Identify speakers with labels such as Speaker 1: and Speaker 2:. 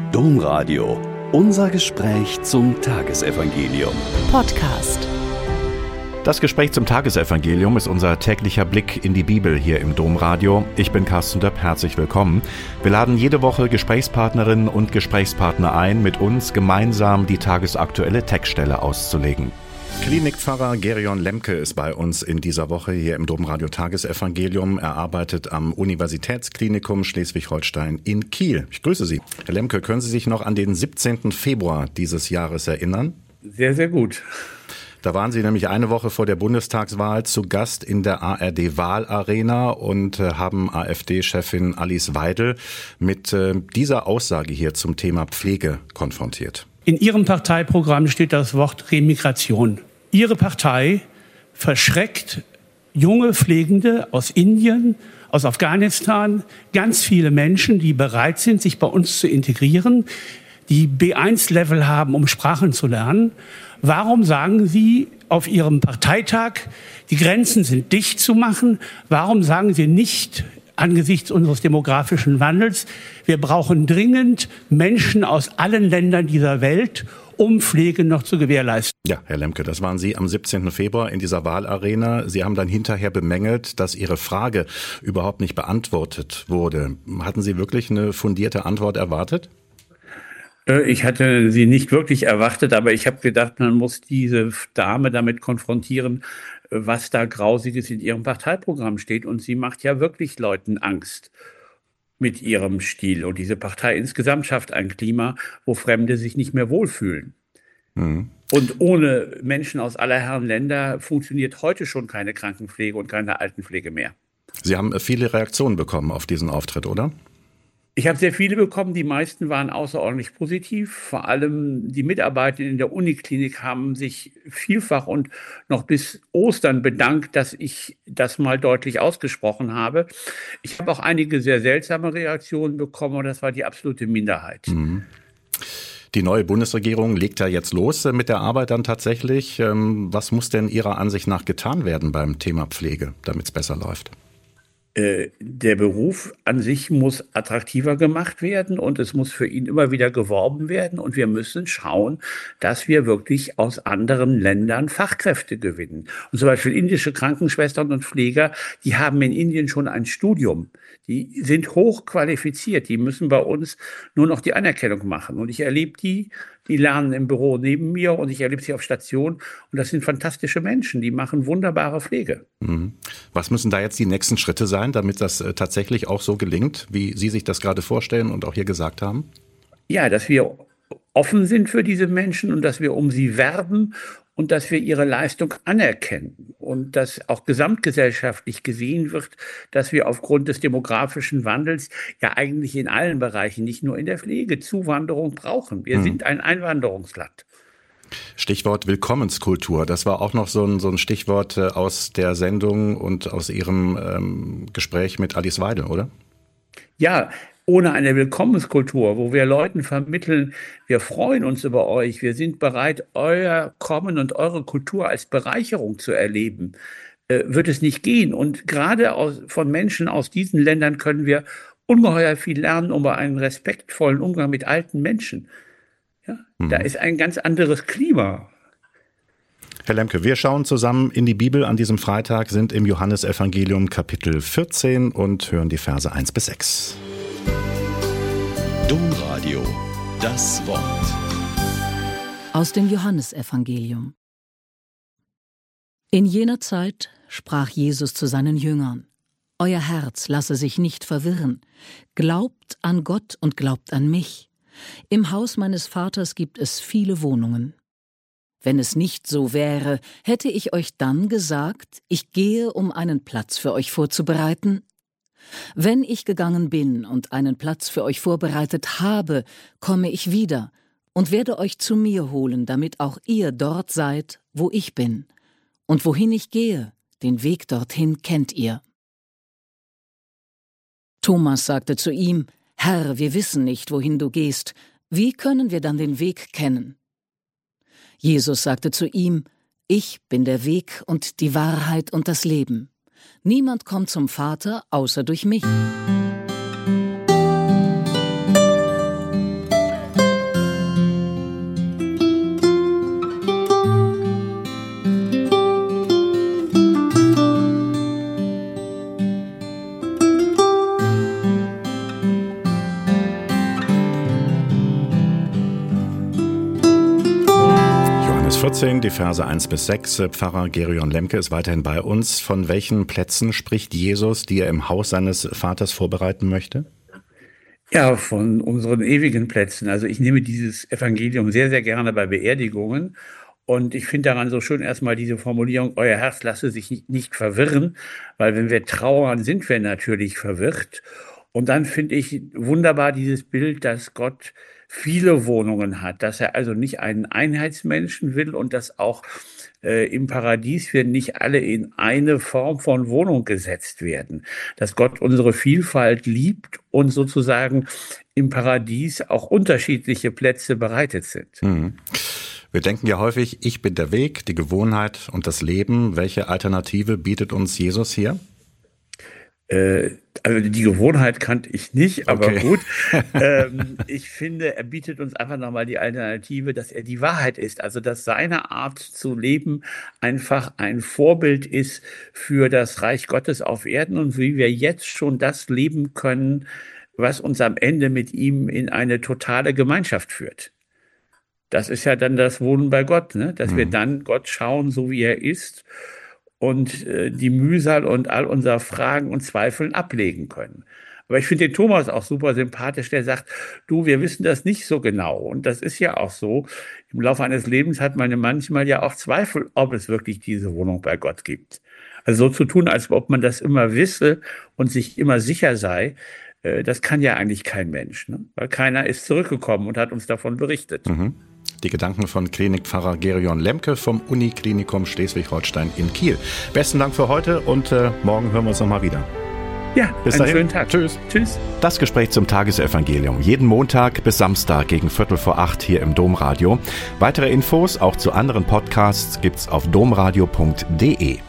Speaker 1: Domradio. Unser Gespräch zum Tagesevangelium.
Speaker 2: Podcast.
Speaker 3: Das Gespräch zum Tagesevangelium ist unser täglicher Blick in die Bibel hier im Domradio. Ich bin Carsten Döpp, herzlich willkommen. Wir laden jede Woche Gesprächspartnerinnen und Gesprächspartner ein, mit uns gemeinsam die tagesaktuelle Textstelle auszulegen. Klinikpfarrer Gerion Lemke ist bei uns in dieser Woche hier im Domradio Tagesevangelium. Er arbeitet am Universitätsklinikum Schleswig-Holstein in Kiel. Ich grüße Sie. Herr Lemke, können Sie sich noch an den 17. Februar dieses Jahres erinnern?
Speaker 4: Sehr, sehr gut.
Speaker 3: Da waren Sie nämlich eine Woche vor der Bundestagswahl zu Gast in der ARD-Wahlarena und haben AfD-Chefin Alice Weidel mit dieser Aussage hier zum Thema Pflege konfrontiert.
Speaker 4: In Ihrem Parteiprogramm steht das Wort Remigration. Ihre Partei verschreckt junge Pflegende aus Indien, aus Afghanistan, ganz viele Menschen, die bereit sind, sich bei uns zu integrieren, die B1-Level haben, um Sprachen zu lernen. Warum sagen Sie auf Ihrem Parteitag, die Grenzen sind dicht zu machen? Warum sagen Sie nicht angesichts unseres demografischen Wandels, wir brauchen dringend Menschen aus allen Ländern dieser Welt, um Pflege noch zu gewährleisten?
Speaker 3: Ja, Herr Lemke, das waren Sie am 17. Februar in dieser Wahlarena. Sie haben dann hinterher bemängelt, dass Ihre Frage überhaupt nicht beantwortet wurde. Hatten Sie wirklich eine fundierte Antwort erwartet?
Speaker 4: Ich hatte sie nicht wirklich erwartet, aber ich habe gedacht, man muss diese Dame damit konfrontieren, was da Grausiges in ihrem Parteiprogramm steht. Und sie macht ja wirklich Leuten Angst mit ihrem Stil. Und diese Partei insgesamt schafft ein Klima, wo Fremde sich nicht mehr wohlfühlen. Mhm. Und ohne Menschen aus aller Herren Länder funktioniert heute schon keine Krankenpflege und keine Altenpflege mehr.
Speaker 3: Sie haben viele Reaktionen bekommen auf diesen Auftritt, oder?
Speaker 4: Ich habe sehr viele bekommen, die meisten waren außerordentlich positiv. Vor allem die Mitarbeiter in der Uniklinik haben sich vielfach und noch bis Ostern bedankt, dass ich das mal deutlich ausgesprochen habe. Ich habe auch einige sehr seltsame Reaktionen bekommen und das war die absolute Minderheit.
Speaker 3: Mhm. Die neue Bundesregierung legt ja jetzt los mit der Arbeit dann tatsächlich. Was muss denn Ihrer Ansicht nach getan werden beim Thema Pflege, damit es besser läuft?
Speaker 4: Der Beruf an sich muss attraktiver gemacht werden und es muss für ihn immer wieder geworben werden und wir müssen schauen, dass wir wirklich aus anderen Ländern Fachkräfte gewinnen. Und zum Beispiel indische Krankenschwestern und Pfleger, die haben in Indien schon ein Studium. Die sind hochqualifiziert, die müssen bei uns nur noch die Anerkennung machen. Und ich erlebe die lernen im Büro neben mir und ich erlebe sie auf Station. Und das sind fantastische Menschen, die machen wunderbare Pflege.
Speaker 3: Was müssen da jetzt die nächsten Schritte sein, damit das tatsächlich auch so gelingt, wie Sie sich das gerade vorstellen und auch hier gesagt haben?
Speaker 4: Ja, dass wir offen sind für diese Menschen und dass wir um sie werben und dass wir ihre Leistung anerkennen und dass auch gesamtgesellschaftlich gesehen wird, dass wir aufgrund des demografischen Wandels ja eigentlich in allen Bereichen, nicht nur in der Pflege, Zuwanderung brauchen. Wir sind ein Einwanderungsland.
Speaker 3: Stichwort Willkommenskultur, das war auch noch so ein Stichwort aus der Sendung und aus Ihrem Gespräch mit Alice Weidel, oder?
Speaker 4: Ja, ohne eine Willkommenskultur, wo wir Leuten vermitteln, wir freuen uns über euch, wir sind bereit, euer Kommen und eure Kultur als Bereicherung zu erleben, wird es nicht gehen. Und gerade von Menschen aus diesen Ländern können wir ungeheuer viel lernen über einen respektvollen Umgang mit alten Menschen. Ja, da ist ein ganz anderes Klima.
Speaker 3: Herr Lemke, wir schauen zusammen in die Bibel an diesem Freitag, sind im Johannesevangelium Kapitel 14 und hören die Verse 1 bis 6.
Speaker 1: Domradio, das Wort.
Speaker 2: Aus dem Johannesevangelium. In jener Zeit sprach Jesus zu seinen Jüngern: Euer Herz lasse sich nicht verwirren. Glaubt an Gott und glaubt an mich. Im Haus meines Vaters gibt es viele Wohnungen. Wenn es nicht so wäre, hätte ich euch dann gesagt, ich gehe, um einen Platz für euch vorzubereiten? Wenn ich gegangen bin und einen Platz für euch vorbereitet habe, komme ich wieder und werde euch zu mir holen, damit auch ihr dort seid, wo ich bin. Und wohin ich gehe, den Weg dorthin kennt ihr. Thomas sagte zu ihm: Herr, wir wissen nicht, wohin du gehst. Wie können wir dann den Weg kennen? Jesus sagte zu ihm: Ich bin der Weg und die Wahrheit und das Leben. Niemand kommt zum Vater, außer durch mich.
Speaker 3: 14, die Verse 1-6. Pfarrer Gerion Lemke ist weiterhin bei uns. Von welchen Plätzen spricht Jesus, die er im Haus seines Vaters vorbereiten möchte?
Speaker 5: Ja, von unseren ewigen Plätzen. Also ich nehme dieses Evangelium sehr, sehr gerne bei Beerdigungen. Und ich finde daran so schön erstmal diese Formulierung, euer Herz lasse sich nicht verwirren, weil wenn wir trauern, sind wir natürlich verwirrt. Und dann finde ich wunderbar dieses Bild, dass Gott viele Wohnungen hat, dass er also nicht einen Einheitsmenschen will und dass auch im Paradies wir nicht alle in eine Form von Wohnung gesetzt werden, dass Gott unsere Vielfalt liebt und sozusagen im Paradies auch unterschiedliche Plätze bereitet sind.
Speaker 3: Mhm. Wir denken ja häufig, ich bin der Weg, die Gewohnheit und das Leben. Welche Alternative bietet uns Jesus hier?
Speaker 5: Also die Gewohnheit kannte ich nicht, aber
Speaker 3: okay.
Speaker 5: Gut. Ich finde, er bietet uns einfach nochmal die Alternative, dass er die Wahrheit ist. Also dass seine Art zu leben einfach ein Vorbild ist für das Reich Gottes auf Erden und wie wir jetzt schon das leben können, was uns am Ende mit ihm in eine totale Gemeinschaft führt. Das ist ja dann das Wohnen bei Gott, ne? Dass wir dann Gott schauen, so wie er ist und die Mühsal und all unser Fragen und Zweifeln ablegen können. Aber ich finde den Thomas auch super sympathisch, der sagt, du, wir wissen das nicht so genau. Und das ist ja auch so. Im Laufe eines Lebens hat man ja manchmal ja auch Zweifel, ob es wirklich diese Wohnung bei Gott gibt. Also so zu tun, als ob man das immer wisse und sich immer sicher sei, das kann ja eigentlich kein Mensch, ne? Weil keiner ist zurückgekommen und hat uns davon berichtet.
Speaker 3: Mhm. Die Gedanken von Klinikpfarrer Gerion Lemke vom Uniklinikum Schleswig-Holstein in Kiel. Besten Dank für heute und morgen hören wir uns nochmal wieder.
Speaker 5: Ja,
Speaker 3: bis
Speaker 5: einen
Speaker 3: dahin.
Speaker 5: Schönen Tag.
Speaker 3: Tschüss.
Speaker 5: Tschüss.
Speaker 3: Das Gespräch zum Tagesevangelium. Jeden Montag bis Samstag gegen 7:45 hier im Domradio. Weitere Infos auch zu anderen Podcasts gibt's auf domradio.de.